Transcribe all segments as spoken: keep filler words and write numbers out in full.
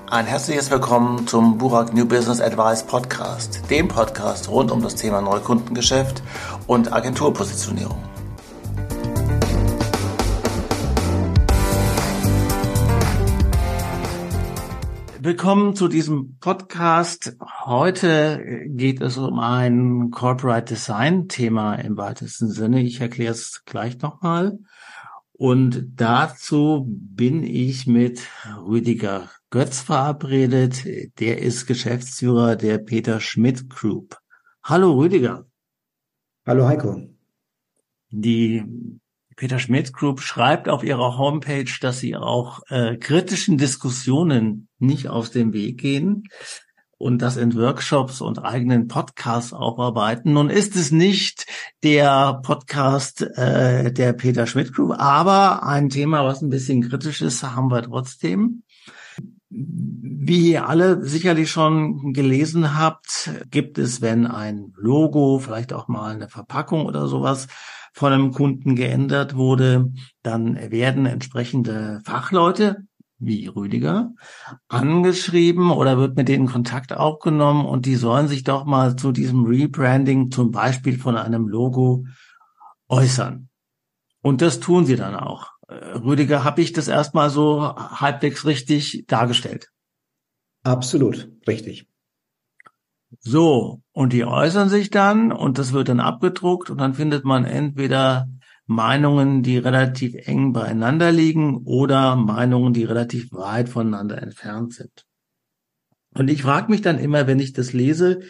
Ein herzliches Willkommen zum Burak New Business Advice Podcast, dem Podcast rund um das Thema Neukundengeschäft und Agenturpositionierung. Willkommen zu diesem Podcast. Heute geht es um ein Corporate Design Thema im weitesten Sinne. Ich erkläre es gleich nochmal. Und dazu bin ich mit Rüdiger Götz verabredet. Der ist Geschäftsführer der Peter Schmidt Group. Hallo Rüdiger. Hallo Heiko. Die Peter Schmidt Group schreibt auf ihrer Homepage, dass sie auch äh, kritischen Diskussionen nicht aus dem Weg gehen und das in Workshops und eigenen Podcasts aufarbeiten. Nun ist es nicht der Podcast äh, der Peter Schmidt Group, aber ein Thema, was ein bisschen kritisch ist, haben wir trotzdem. Wie ihr alle sicherlich schon gelesen habt, gibt es, wenn ein Logo, vielleicht auch mal eine Verpackung oder sowas von einem Kunden geändert wurde, dann werden entsprechende Fachleute wie Rüdiger angeschrieben oder wird mit denen Kontakt aufgenommen und die sollen sich doch mal zu diesem Rebranding zum Beispiel von einem Logo äußern. Und das tun sie dann auch. Rüdiger, habe ich das erstmal so halbwegs richtig dargestellt? Absolut, richtig. So, und die äußern sich dann und das wird dann abgedruckt und dann findet man entweder Meinungen, die relativ eng beieinander liegen oder Meinungen, die relativ weit voneinander entfernt sind. Und ich frage mich dann immer, wenn ich das lese,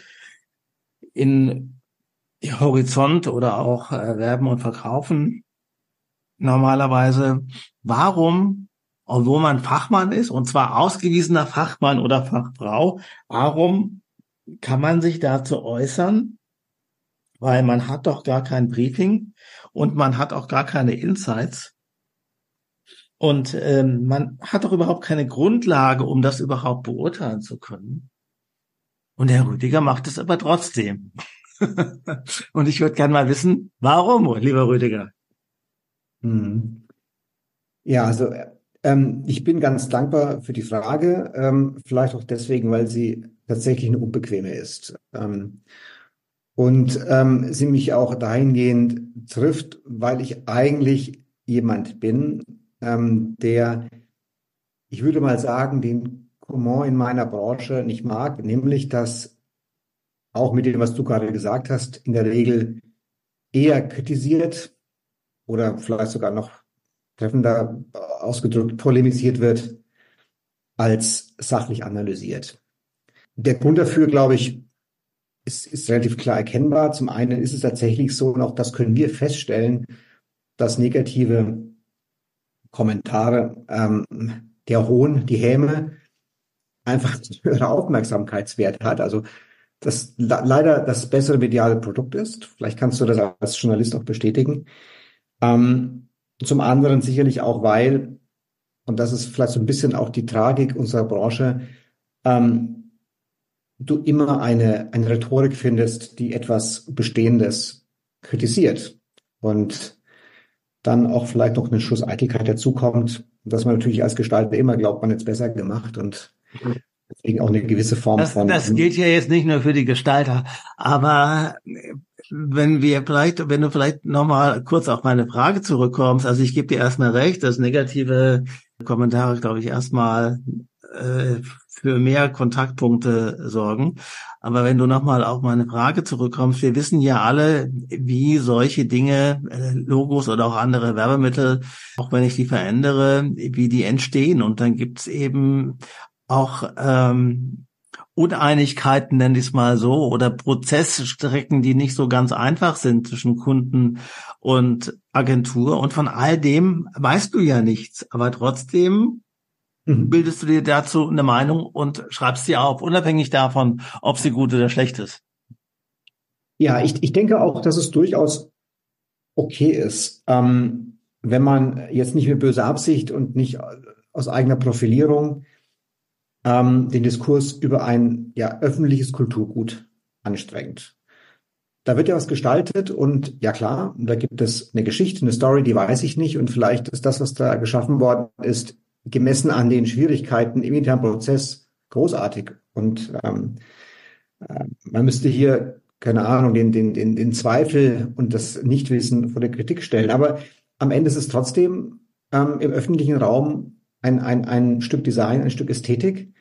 in Horizont oder auch Erwerben und Verkaufen, normalerweise, warum, obwohl man Fachmann ist, und zwar ausgewiesener Fachmann oder Fachfrau, warum kann man sich dazu äußern? Weil man hat doch gar kein Briefing und man hat auch gar keine Insights. Und ähm, man hat doch überhaupt keine Grundlage, um das überhaupt beurteilen zu können. Und Herr Rüdiger macht es aber trotzdem. Und ich würde gerne mal wissen, warum, lieber Rüdiger? Hm. Ja, also ähm, ich bin ganz dankbar für die Frage, ähm, vielleicht auch deswegen, weil sie tatsächlich eine unbequeme ist. Ähm, und ähm, sie mich auch dahingehend trifft, weil ich eigentlich jemand bin, ähm, der, ich würde mal sagen, den Comment in meiner Branche nicht mag, nämlich dass auch mit dem, was du gerade gesagt hast, in der Regel eher kritisiert oder vielleicht sogar noch treffender ausgedrückt polemisiert wird, als sachlich analysiert. Der Grund dafür, glaube ich, ist, ist relativ klar erkennbar. Zum einen ist es tatsächlich so, und auch das können wir feststellen, dass negative Kommentare, ähm, der Hohn, die Häme, einfach einen höheren Aufmerksamkeitswert hat. Also das leider das bessere mediale Produkt ist. Vielleicht kannst du das als Journalist auch bestätigen. Ähm, zum anderen sicherlich auch, weil, und das ist vielleicht so ein bisschen auch die Tragik unserer Branche, ähm, du immer eine, eine Rhetorik findest, die etwas Bestehendes kritisiert und dann auch vielleicht noch eine Schuss Eitelkeit dazukommt, dass man natürlich als Gestalter immer glaubt, man hätte es besser gemacht und deswegen auch eine gewisse Form das, von... Das gilt ja jetzt nicht nur für die Gestalter, aber wenn wir vielleicht, wenn du vielleicht nochmal kurz auf meine Frage zurückkommst, also ich gebe dir erstmal recht, dass negative Kommentare, glaube ich, erstmal äh, für mehr Kontaktpunkte sorgen. Aber wenn du nochmal auf meine Frage zurückkommst, wir wissen ja alle, wie solche Dinge, äh, Logos oder auch andere Werbemittel, auch wenn ich die verändere, wie die entstehen. Und dann gibt's eben auch ähm, Uneinigkeiten, nenne ich es mal so, oder Prozessstrecken, die nicht so ganz einfach sind zwischen Kunden und Agentur. Und von all dem weißt du ja nichts. Aber trotzdem bildest du dir dazu eine Meinung und schreibst sie auf, unabhängig davon, ob sie gut oder schlecht ist. Ja, ich, ich denke auch, dass es durchaus okay ist, ähm, wenn man jetzt nicht mit böser Absicht und nicht aus eigener Profilierung ähm, den Diskurs über ein ja öffentliches Kulturgut anstrengt. Da wird ja was gestaltet und ja klar, da gibt es eine Geschichte, eine Story, die weiß ich nicht und vielleicht ist das, was da geschaffen worden ist, gemessen an den Schwierigkeiten im internen Prozess großartig. Und ähm, äh, man müsste hier, keine Ahnung, den, den, den, den Zweifel und das Nichtwissen vor der Kritik stellen. Aber am Ende ist es trotzdem ähm, im öffentlichen Raum ein, ein, ein Stück Design, ein Stück Ästhetik.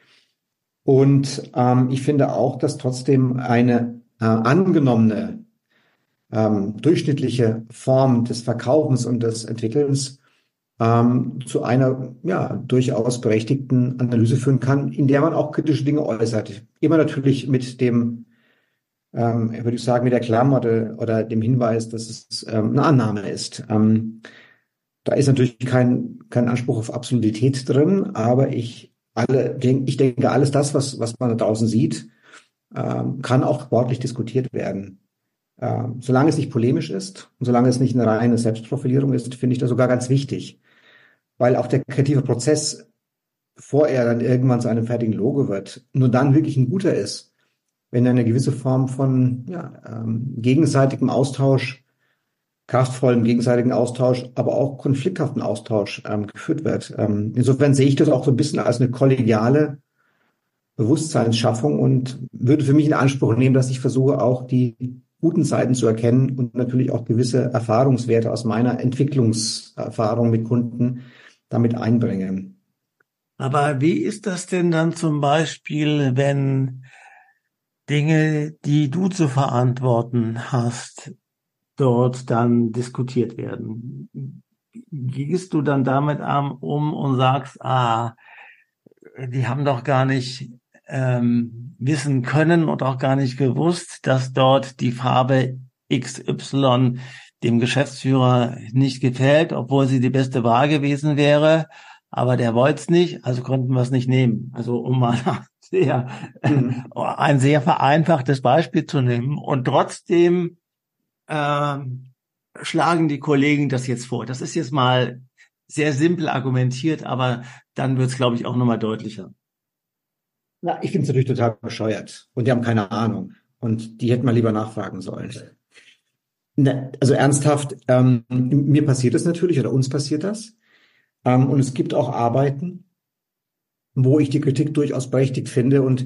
Und ähm, ich finde auch, dass trotzdem eine äh, angenommene ähm, durchschnittliche Form des Verkaufens und des Entwickelns ähm, zu einer ja durchaus berechtigten Analyse führen kann, in der man auch kritische Dinge äußert. Immer natürlich mit dem, ähm, würde ich sagen, mit der Klammer oder, oder dem Hinweis, dass es ähm, eine Annahme ist. Ähm, da ist natürlich kein, kein Anspruch auf Absolutität drin, aber ich alle, denk, ich denke, alles das, was, was man da draußen sieht, ähm, kann auch sportlich diskutiert werden. Ähm, solange es nicht polemisch ist und solange es nicht eine reine Selbstprofilierung ist, finde ich das sogar ganz wichtig, weil auch der kreative Prozess, bevor er dann irgendwann zu einem fertigen Logo wird, nur dann wirklich ein guter ist, wenn eine gewisse Form von ja, ähm, gegenseitigem Austausch, kraftvollem gegenseitigen Austausch, aber auch konflikthaften Austausch ähm, geführt wird. Ähm, insofern sehe ich das auch so ein bisschen als eine kollegiale Bewusstseinsschaffung und würde für mich in Anspruch nehmen, dass ich versuche, auch die guten Seiten zu erkennen und natürlich auch gewisse Erfahrungswerte aus meiner Entwicklungserfahrung mit Kunden damit einbringe. Aber wie ist das denn dann zum Beispiel, wenn Dinge, die du zu verantworten hast, dort dann diskutiert werden? Gehst du dann damit um und sagst, ah, die haben doch gar nicht ähm, wissen können und auch gar nicht gewusst, dass dort die Farbe X Y dem Geschäftsführer nicht gefällt, obwohl sie die beste Wahl gewesen wäre. Aber der wollte es nicht, also konnten wir es nicht nehmen. Also um mal sehr, Mhm. ein sehr vereinfachtes Beispiel zu nehmen. Und trotzdem ähm, schlagen die Kollegen das jetzt vor. Das ist jetzt mal sehr simpel argumentiert, aber dann wird es, glaube ich, auch nochmal deutlicher. Na, ich finde es natürlich total bescheuert und die haben keine Ahnung und die hätten mal lieber nachfragen sollen. Ne, also ernsthaft, ähm, mir passiert das natürlich oder uns passiert das. Ähm, und es gibt auch Arbeiten, wo ich die Kritik durchaus berechtigt finde. Und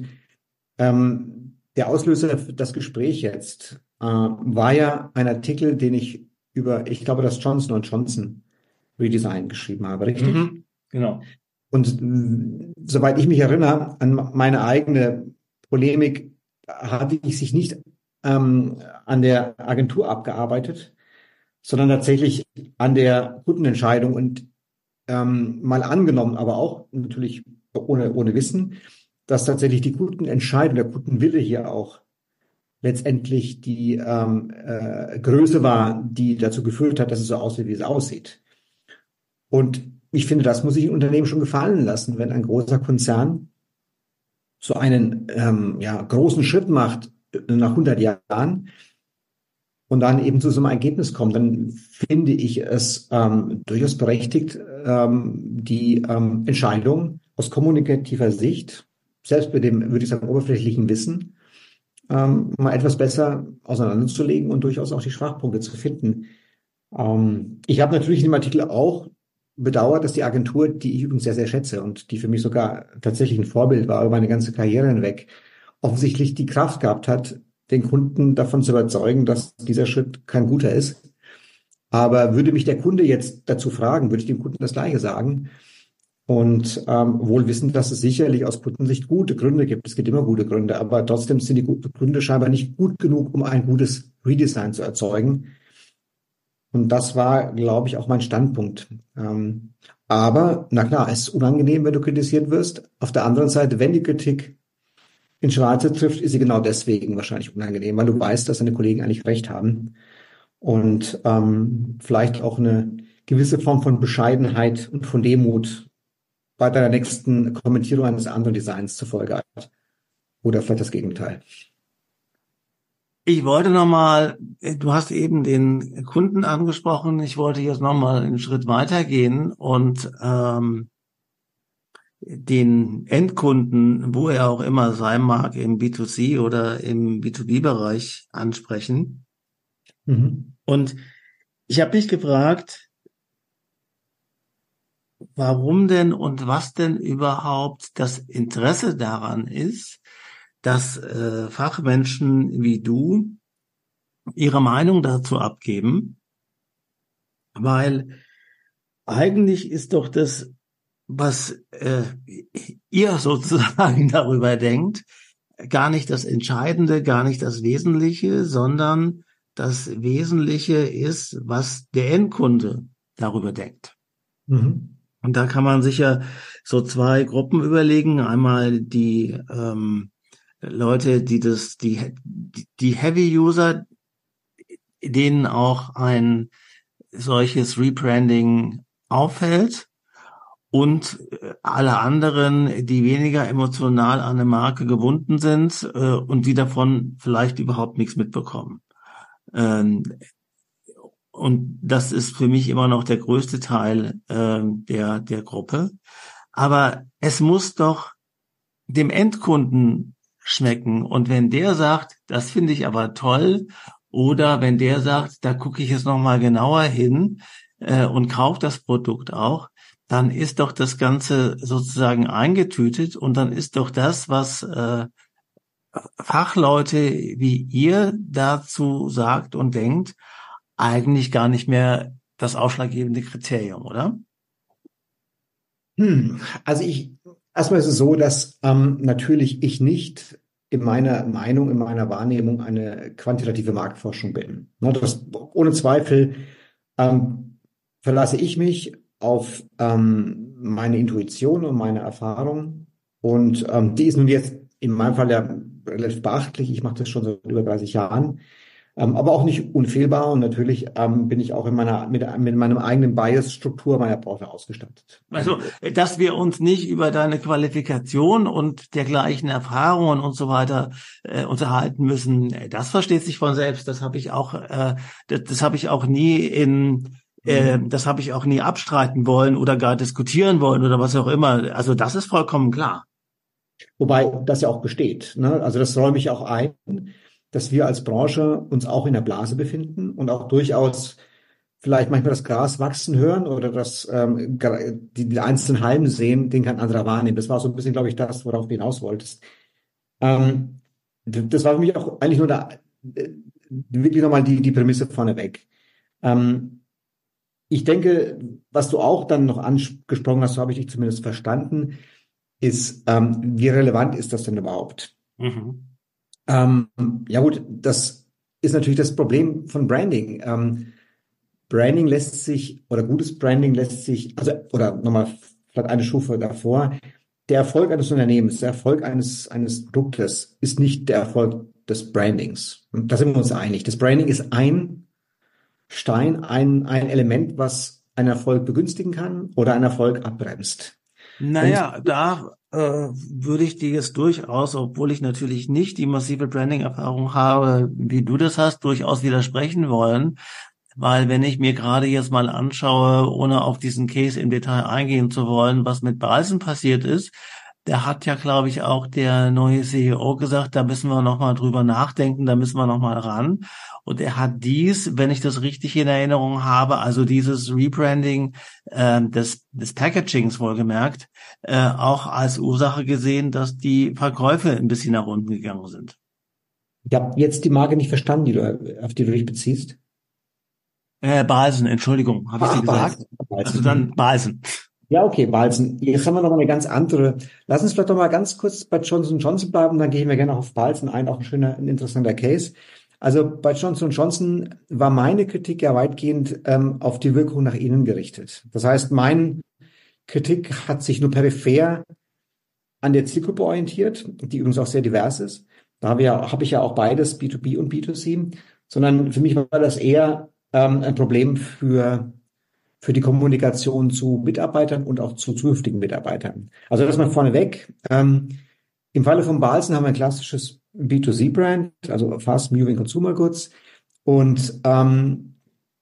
ähm, der Auslöser für das Gespräch jetzt äh, war ja ein Artikel, den ich über, ich glaube, das Johnson und Johnson Redesign geschrieben habe, richtig? Mhm, genau. Und mh, soweit ich mich erinnere an meine eigene Polemik, hatte ich sich nicht ähm, an der Agentur abgearbeitet, sondern tatsächlich an der Kundenentscheidung und ähm, mal angenommen, aber auch natürlich ohne, ohne Wissen, dass tatsächlich die Kundenentscheidung, der Kundenwille hier auch letztendlich die ähm, äh, Größe war, die dazu geführt hat, dass es so aussieht, wie es aussieht. Und ich finde, das muss sich ein Unternehmen schon gefallen lassen, wenn ein großer Konzern so einen ähm, ja, großen Schritt macht äh, nach hundert Jahren und dann eben zu so einem Ergebnis kommt, dann finde ich es ähm, durchaus berechtigt, ähm, die ähm, Entscheidung aus kommunikativer Sicht, selbst bei dem, würde ich sagen, oberflächlichen Wissen, ähm, mal etwas besser auseinanderzulegen und durchaus auch die Schwachpunkte zu finden. Ähm, ich habe natürlich in dem Artikel auch bedauert, dass die Agentur, die ich übrigens sehr, sehr schätze und die für mich sogar tatsächlich ein Vorbild war über meine ganze Karriere hinweg, offensichtlich die Kraft gehabt hat, den Kunden davon zu überzeugen, dass dieser Schritt kein guter ist. Aber würde mich der Kunde jetzt dazu fragen, würde ich dem Kunden das Gleiche sagen. Und ähm, wohl wissend, dass es sicherlich aus Kundensicht gute Gründe gibt. Es gibt immer gute Gründe, aber trotzdem sind die guten Gründe scheinbar nicht gut genug, um ein gutes Redesign zu erzeugen. Und das war, glaube ich, auch mein Standpunkt. Ähm, aber, na klar, es ist unangenehm, wenn du kritisiert wirst. Auf der anderen Seite, wenn die Kritik in Schwarze trifft, ist sie genau deswegen wahrscheinlich unangenehm, weil du weißt, dass deine Kollegen eigentlich recht haben und ähm, vielleicht auch eine gewisse Form von Bescheidenheit und von Demut bei deiner nächsten Kommentierung eines anderen Designs zur Folge hat. Oder vielleicht das Gegenteil. Ich wollte nochmal, du hast eben den Kunden angesprochen, ich wollte jetzt nochmal einen Schritt weitergehen und ähm, den Endkunden, wo er auch immer sein mag, im B zwei C oder im B zwei B-Bereich ansprechen. Mhm. Und ich habe mich gefragt, warum denn und was denn überhaupt das Interesse daran ist, dass äh, Fachmenschen wie du ihre Meinung dazu abgeben, weil eigentlich ist doch das, was äh, ihr sozusagen darüber denkt, gar nicht das Entscheidende, gar nicht das Wesentliche, sondern das Wesentliche ist, was der Endkunde darüber denkt. Mhm. Und da kann man sich ja so zwei Gruppen überlegen. Einmal die ähm, Leute, die das, die, die Heavy-User, denen auch ein solches Rebranding auffällt, und alle anderen, die weniger emotional an eine Marke gebunden sind äh, und die davon vielleicht überhaupt nichts mitbekommen. Ähm, und das ist für mich immer noch der größte Teil äh, der der Gruppe. Aber es muss doch dem Endkunden schmecken. Und wenn der sagt, das finde ich aber toll, oder wenn der sagt, da gucke ich jetzt noch mal genauer hin äh, und kaufe das Produkt auch, dann ist doch das Ganze sozusagen eingetütet und dann ist doch das, was äh, Fachleute wie ihr dazu sagt und denkt, eigentlich gar nicht mehr das ausschlaggebende Kriterium, oder? Hm. Also ich, erstmal ist es so, dass ähm, natürlich ich nicht in meiner Meinung, in meiner Wahrnehmung eine quantitative Marktforschung bin. Ne, das, ohne Zweifel ähm, verlasse ich mich auf ähm, meine Intuition und meine Erfahrung. Und ähm, die ist nun jetzt in meinem Fall ja relativ beachtlich. Ich mache das schon seit über dreißig Jahren. Ähm, aber auch nicht unfehlbar und natürlich ähm, bin ich auch in meiner mit, mit meinem eigenen Bias-Struktur meiner Branche ausgestattet. Also, Ähm, dass wir uns nicht über deine Qualifikation und dergleichen Erfahrungen und so weiter äh, unterhalten müssen, äh, das versteht sich von selbst. Das habe ich auch, äh, das, das habe ich auch nie in, äh, Mhm. das habe ich auch nie abstreiten wollen oder gar diskutieren wollen oder was auch immer. Also, das ist vollkommen klar. Wobei das ja auch besteht, ne? Also das räume ich auch ein, dass wir als Branche uns auch in der Blase befinden und auch durchaus vielleicht manchmal das Gras wachsen hören oder das ähm, gra- die, die einzelnen Halmen sehen, den kein anderer wahrnehmen. Das war so ein bisschen, glaube ich, das, worauf du hinaus wolltest. Ähm, d- Das war für mich auch eigentlich nur da, äh, wirklich nochmal die, die Prämisse vorneweg. Ähm, Ich denke, was du auch dann noch angesprochen hast, so habe ich dich zumindest verstanden, ist, ähm, wie relevant ist das denn überhaupt? Mhm. Ähm, ja gut, das ist natürlich das Problem von Branding. Ähm, Branding lässt sich, oder gutes Branding lässt sich, also, oder nochmal vielleicht eine Stufe davor, der Erfolg eines Unternehmens, der Erfolg eines, eines Produktes ist nicht der Erfolg des Brandings. Und da sind wir uns einig. Das Branding ist ein Stein, ein, ein Element, was einen Erfolg begünstigen kann oder einen Erfolg abbremst. Und Naja, da äh, würde ich dir jetzt durchaus, obwohl ich natürlich nicht die massive Branding-Erfahrung habe, wie du das hast, durchaus widersprechen wollen. Weil wenn ich mir gerade jetzt mal anschaue, ohne auf diesen Case im Detail eingehen zu wollen, was mit Balsen passiert ist, der hat ja, glaube ich, auch der neue C E O gesagt, da müssen wir nochmal drüber nachdenken, da müssen wir nochmal ran. Und er hat dies, wenn ich das richtig in Erinnerung habe, also dieses Rebranding äh, des, des Packagings wohlgemerkt, äh, auch als Ursache gesehen, dass die Verkäufe ein bisschen nach unten gegangen sind. ich habe jetzt die Marke nicht verstanden, die du, auf die du dich beziehst. Äh, Balsen, Entschuldigung, habe ich dir Ach, gesagt. Balzen. Also Balzen. dann Mhm. Balsen. Ja, okay, Balzen. Jetzt haben wir noch mal eine ganz andere. Lass uns vielleicht noch mal ganz kurz bei Johnson Johnson bleiben, dann gehen wir gerne auch auf Balzen ein, auch ein schöner, ein interessanter Case. Also bei Johnson Johnson war meine Kritik ja weitgehend ähm, auf die Wirkung nach innen gerichtet. Das heißt, meine Kritik hat sich nur peripher an der Zielgruppe orientiert, die übrigens auch sehr divers ist. Da habe ja, habe ich ja auch beides, B zwei B und B zwei C, sondern für mich war das eher ähm, ein Problem für für die Kommunikation zu Mitarbeitern und auch zu zukünftigen Mitarbeitern. Also das mal vorneweg. Ähm, Im Falle von Balzen haben wir ein klassisches B zwei C-Brand, also Fast Moving Consumer Goods. Und ähm,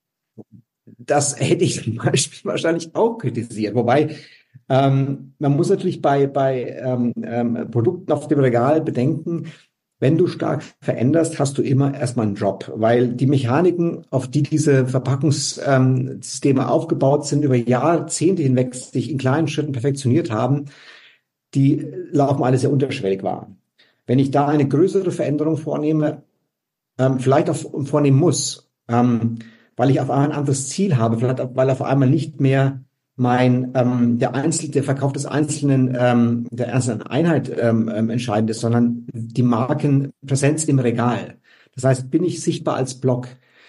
das hätte ich zum Beispiel wahrscheinlich auch kritisiert. Wobei ähm, man muss natürlich bei, bei ähm, ähm, Produkten auf dem Regal bedenken, wenn du stark veränderst, hast du immer erstmal einen Drop, weil die Mechaniken, auf die diese Verpackungssysteme aufgebaut sind, über Jahrzehnte hinweg sich in kleinen Schritten perfektioniert haben, die laufen alle sehr unterschwellig wahr. Wenn ich da eine größere Veränderung vornehme, ähm, vielleicht auch vornehmen muss, ähm, weil ich auf einmal ein anderes Ziel habe, vielleicht auch, weil auf einmal nicht mehr mein ähm, der Einzel der Verkauf des einzelnen ähm, der einzelnen Einheit ähm, ähm, entscheidend ist, sondern die Markenpräsenz im Regal. Das heißt, bin ich sichtbar als Block,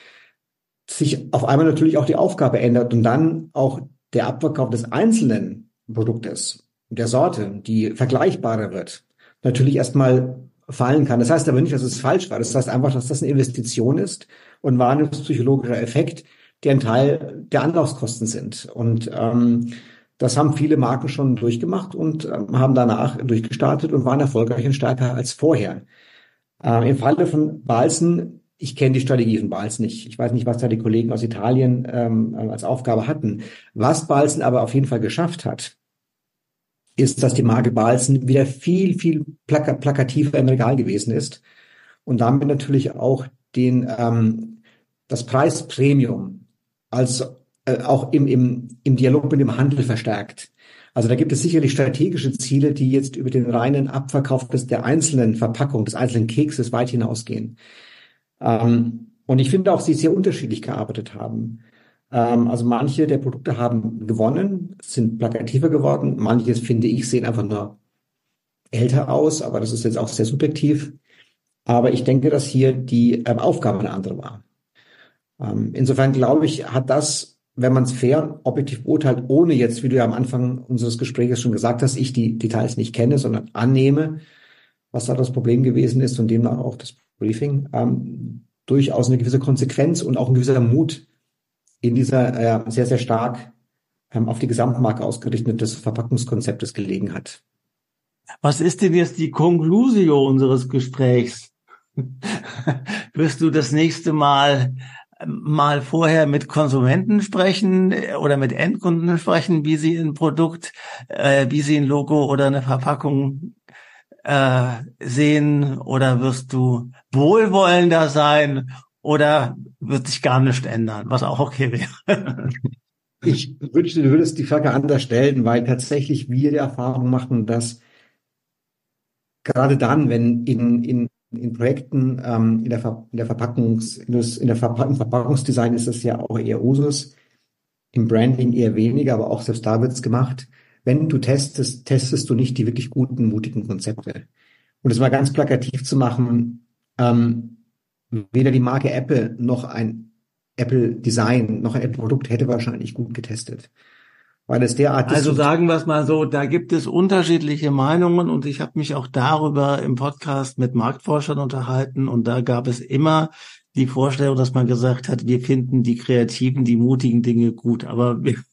sich auf einmal natürlich auch die Aufgabe ändert und dann auch der Abverkauf des einzelnen Produktes, der Sorte, die vergleichbarer wird, natürlich erstmal fallen kann. Das heißt aber nicht, dass es falsch war. Das heißt einfach, dass das eine Investition ist und wahrnehmungspsychologischer Effekt, die ein Teil der Anlaufskosten sind. Und ähm, das haben viele Marken schon durchgemacht und ähm, haben danach durchgestartet und waren erfolgreich und stärker als vorher. Äh, Im Falle von Balzen, ich kenne die Strategie von Balzen nicht. Ich weiß nicht, was da die Kollegen aus Italien ähm, als Aufgabe hatten. Was Balzen aber auf jeden Fall geschafft hat, ist, dass die Marke Balzen wieder viel, viel plaka- plakativer im Regal gewesen ist und damit natürlich auch den ähm, das Preispremium als äh, auch im, im, im Dialog mit dem Handel verstärkt. Also da gibt es sicherlich strategische Ziele, die jetzt über den reinen Abverkauf des, der einzelnen Verpackung, des einzelnen Kekses weit hinausgehen. Ähm, und ich finde auch, sie sehr unterschiedlich gearbeitet haben. Ähm, also manche der Produkte haben gewonnen, sind plakativer geworden. Manches, finde ich, sehen einfach nur älter aus, aber das ist jetzt auch sehr subjektiv. Aber ich denke, dass hier die ähm, Aufgabe eine andere war. Ähm, insofern glaube ich, hat das, wenn man es fair und objektiv beurteilt, ohne jetzt, wie du ja am Anfang unseres Gesprächs schon gesagt hast, ich die Details nicht kenne, sondern annehme, was da das Problem gewesen ist und demnach auch das Briefing, ähm, durchaus eine gewisse Konsequenz und auch ein gewisser Mut in dieser äh, sehr, sehr stark ähm, auf die Gesamtmarke ausgerichtetes Verpackungskonzeptes gelegen hat. Was ist denn jetzt die Conclusio unseres Gesprächs? Wirst du das nächste Mal mal vorher mit Konsumenten sprechen oder mit Endkunden sprechen, wie sie ein Produkt, äh, wie sie ein Logo oder eine Verpackung äh, sehen, oder wirst du wohlwollender sein oder wird sich gar nichts ändern, was auch okay wäre? Ich wünschte, du würdest die Frage anders stellen, weil tatsächlich wir die Erfahrung machen, dass gerade dann, wenn in, in, in Projekten ähm, in der, Ver, in der Verpackungs, in der Verpack, im Verpackungsdesign ist das ja auch eher Usus, im Branding eher weniger, aber auch selbst da wird's gemacht. Wenn du testest, testest du nicht die wirklich guten, mutigen Konzepte. Und es mal ganz plakativ zu machen, ähm, weder die Marke Apple noch ein Apple Design noch ein Apple Produkt hätte wahrscheinlich gut getestet. Weil es derart Also sagen wir es mal so, da gibt es unterschiedliche Meinungen und ich habe mich auch darüber im Podcast mit Marktforschern unterhalten und da gab es immer die Vorstellung, dass man gesagt hat, wir finden die kreativen, die mutigen Dinge gut, aber wir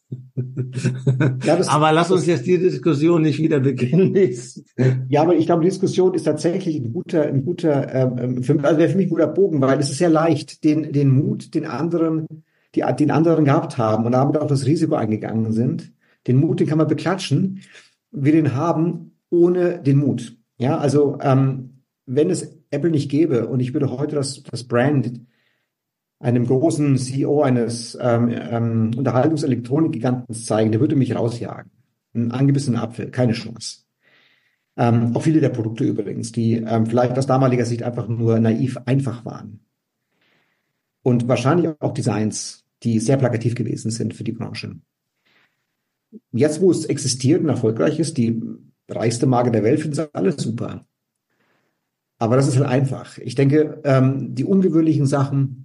ja, das, aber lass uns jetzt die Diskussion nicht wieder beginnen. Ja, aber ich glaube, die Diskussion ist tatsächlich ein guter, ein guter, ähm, für, also wäre für mich ein guter Bogen, weil es ist sehr leicht, den, den Mut, den anderen, die, den anderen gehabt haben und damit auch das Risiko eingegangen sind. Den Mut, den kann man beklatschen, wir den haben ohne den Mut. Ja, also ähm, wenn es Apple nicht gäbe und ich würde heute das, das Brand einem großen C E O eines ähm, ähm, Unterhaltungselektronik-Giganten zeigen, der würde mich rausjagen. Einen angebissenen Apfel, keine Chance. Ähm, auch viele der Produkte übrigens, die ähm, vielleicht aus damaliger Sicht einfach nur naiv einfach waren. Und wahrscheinlich auch Designs, die sehr plakativ gewesen sind für die Branche. Jetzt, wo es existiert und erfolgreich ist, die reichste Marke der Welt, finden sie alles super. Aber das ist halt einfach. Ich denke, ähm, die ungewöhnlichen Sachen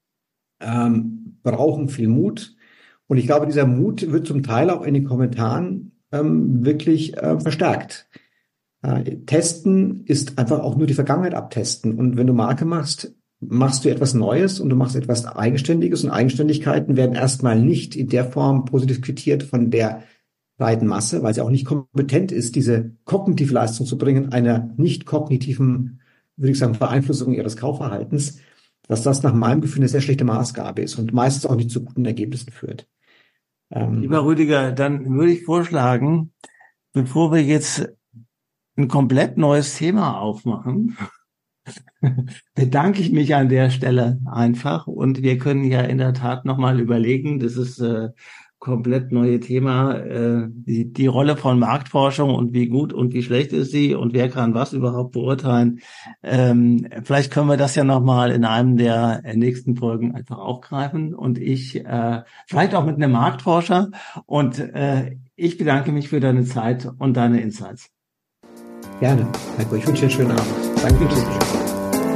ähm, brauchen viel Mut. Und ich glaube, dieser Mut wird zum Teil auch in den Kommentaren ähm, wirklich äh, verstärkt. Äh, testen ist einfach auch nur die Vergangenheit abtesten. Und wenn du Marke machst, machst du etwas Neues und du machst etwas Eigenständiges. Und Eigenständigkeiten werden erstmal nicht in der Form positiv quittiert von der breiten Masse, weil sie auch nicht kompetent ist, diese kognitive Leistung zu bringen, einer nicht kognitiven, würde ich sagen, Beeinflussung ihres Kaufverhaltens, dass das nach meinem Gefühl eine sehr schlechte Maßgabe ist und meistens auch nicht zu guten Ergebnissen führt. Ähm, Lieber Rüdiger, dann würde ich vorschlagen, bevor wir jetzt ein komplett neues Thema aufmachen, bedanke ich mich an der Stelle einfach und wir können ja in der Tat nochmal überlegen, das ist äh, komplett neue Thema, äh, die, die Rolle von Marktforschung und wie gut und wie schlecht ist sie und wer kann was überhaupt beurteilen. Ähm, vielleicht können wir das ja nochmal in einem der nächsten Folgen einfach aufgreifen und ich, äh, vielleicht auch mit einem Marktforscher und äh, ich bedanke mich für deine Zeit und deine Insights. Gerne, Heiko, ich wünsche dir einen schönen Abend. Danke fürs Gespräch.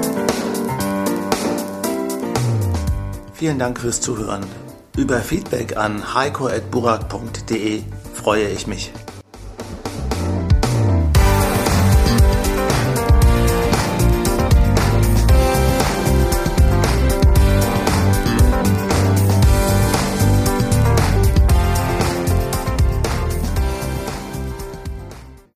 Vielen Dank fürs Zuhören. Über Feedback an heiko at burak punkt de freue ich mich.